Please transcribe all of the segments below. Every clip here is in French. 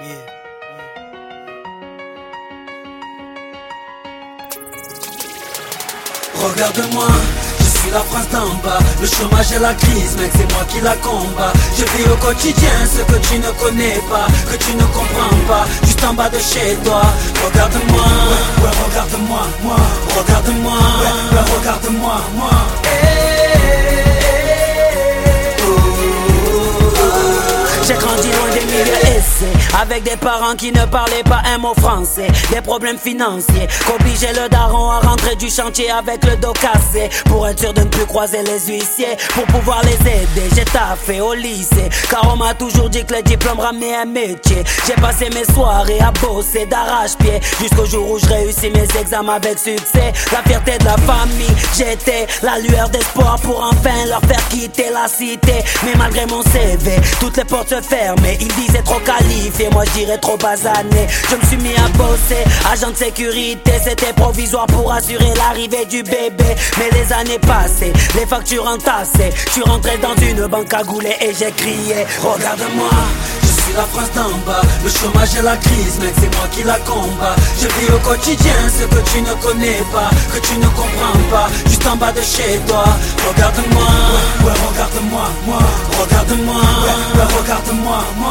Regarde-moi, je suis la France d'en bas. Le chômage et la crise, mec, c'est moi qui la combat. Je vis au quotidien ce que tu ne connais pas, que tu ne comprends pas, juste en bas de chez toi. Regarde-moi, ouais, regarde-moi, moi. Regarde-moi, ouais, regarde-moi, moi. J'ai grandi loin des milieux aisés, avec des parents qui ne parlaient pas un mot français. Des problèmes financiers, qu'obligeaient le daron à rentrer du chantier avec le dos cassé, pour être sûr de ne plus croiser les huissiers, pour pouvoir les aider. J'ai taffé au lycée, car on m'a toujours dit que le diplôme ramenait un métier. J'ai passé mes soirées à bosser d'arrache-pied, jusqu'au jour où je réussis mes examens avec succès. La fierté de la famille, j'étais la lueur d'espoir pour enfin leur faire quitter la cité. Mais malgré mon CV, toutes les portes se fermaient. Ils disaient trop qualifié, moi je dirais trop basané. Je me suis mis à bosser, agent de sécurité. C'était provisoire pour assurer l'arrivée du bébé. Mais les années passées, les factures entassées, je suis rentré dans une banque à goulet et j'ai crié: regarde-moi, je suis la France d'en bas. Le chômage et la crise, mec, c'est moi qui la combat. Je vis au quotidien ce que tu ne connais pas, que tu ne comprends pas, juste en bas de chez toi. Regarde-moi, ouais, regarde-moi, moi. Regarde-moi, ouais, regarde-moi, moi.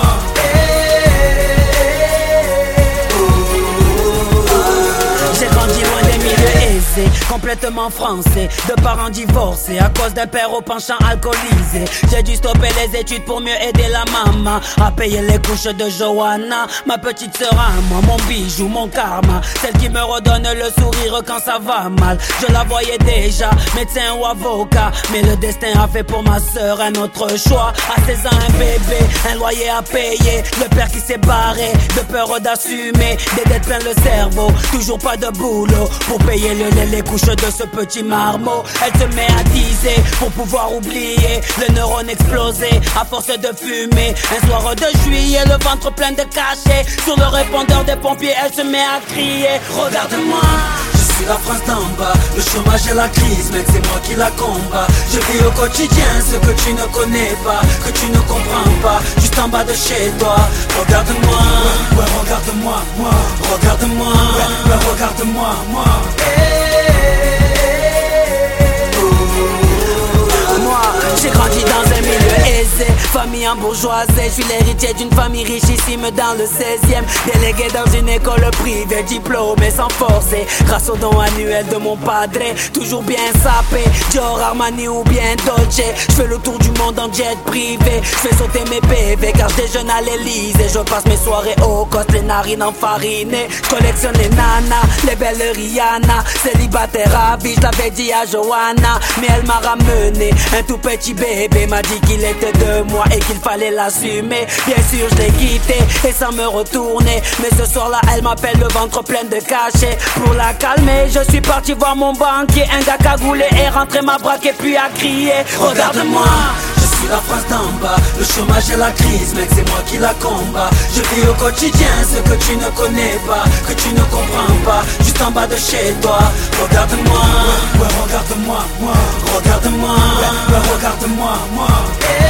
J'ai grandi loin des milieux aisés, complètement français, de parents divorcés à cause d'un père au penchant alcoolisé. J'ai dû stopper les études pour mieux aider la maman à payer les couches de Johanna, ma petite sœur à moi, mon bijou, mon karma, celle qui me redonne le sourire quand ça va mal. Je la voyais déjà, médecin ou avocat, mais le destin a fait pour ma sœur un autre choix. À 16 ans un bébé, un loyer à payer, le père qui s'est barré, de peur d'assumer, des dettes plein le cerveau, toujours pas de boulot pour payer le lait, les couches de ce petit marmot. Elle se met à teaser pour pouvoir oublier, le neurone explosé à force de fumer. Un soir de juillet, le ventre plein de cachets, sur le répondeur des pompiers, elle se met à crier: regarde-moi, je suis la France d'en bas. Le chômage et la crise, mec, c'est moi qui la combat. Je vis au quotidien ce que tu ne connais pas, que tu ne comprends pas, juste en bas de chez toi. Regarde-moi, ouais, regarde-moi, moi. Regarde-moi, ouais, regarde-moi, moi. Moi, j'ai grandi dans un milieu aisé, famille en bourgeoisie. Je suis l'héritier d'une famille richissime dans le 16e, délégué dans une école privée, diplômé sans forcer, grâce au don annuel de mon padre. Toujours bien sapé, Dior, Armani ou bien Dolce. Je fais le tour du monde en jet privé, je fais sauter mes PV car je déjeune à l'Elysée. Je passe mes soirées au coste, les narines enfarinées. Je collectionne les nanas, les belles Rihanna. Célibataire ravi, je l'avais dit à Johanna, mais elle m'a ramené un tout petit bébé, m'a dit qu'il était de moi et qu'il fallait l'assumer. Bien sûr je l'ai quitté et sans me retourner, mais ce soir-là elle m'appelle le ventre plein de cachets. Pour la calmer, je suis parti voir mon banquier. Un gars cagoulé est rentré, m'a braqué puis a crié: regarde-moi, je suis la France d'en bas. Le chômage et la crise, mec, c'est moi qui la combat. Je vis au quotidien ce que tu ne connais pas, que tu ne comprends pas, juste en bas de chez toi. Regarde-moi, ouais, regarde-moi, moi. Regarde-moi, ouais, regarde-moi, moi.